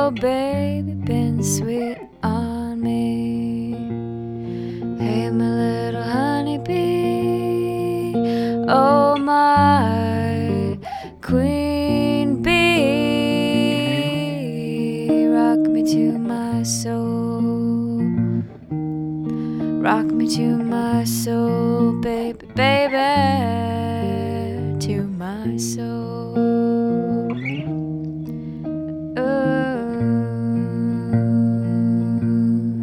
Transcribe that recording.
Oh, baby, been sweet on me. Hey, my little honeybee. Oh, my queen bee. Rock me to my soul. Rock me to my soul, baby, baby, to my soul.